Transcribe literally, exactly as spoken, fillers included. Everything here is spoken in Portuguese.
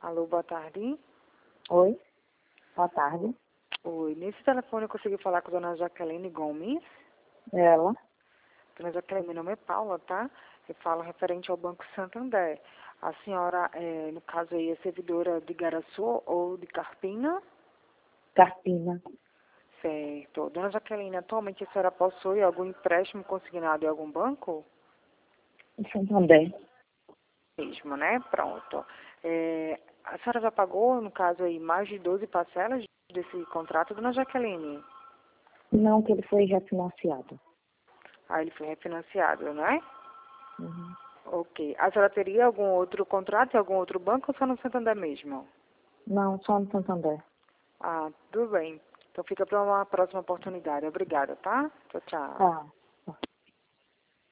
Alô, boa tarde. Oi, boa tarde. Oi, nesse telefone eu consegui falar com a dona Jaqueline Gomes. Ela? Dona Jaqueline, meu nome é Paula, tá? Eu falo referente ao Banco Santander. A senhora, é, no caso aí, é servidora de Garaçu ou de Carpina? Carpina. Certo. Dona Jaqueline, atualmente a senhora possui algum empréstimo consignado em algum banco? Em Santander. Mesmo, né? Pronto. É, a senhora já pagou, no caso aí, mais de doze parcelas desse contrato, dona Jaqueline? Não, que ele foi refinanciado. Ah, ele foi refinanciado, não é? Uhum. Ok. A senhora teria algum outro contrato em algum outro banco ou só no Santander mesmo? Não, só no Santander. Ah, tudo bem. Então fica para uma próxima oportunidade. Obrigada, tá? Tchau, tchau. Tá.